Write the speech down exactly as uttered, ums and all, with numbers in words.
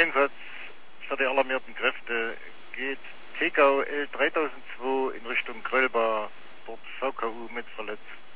Einsatz für die alarmierten Kräfte geht T G L dreitausendzwei in Richtung Grölbar, dort V K U mit verletzt.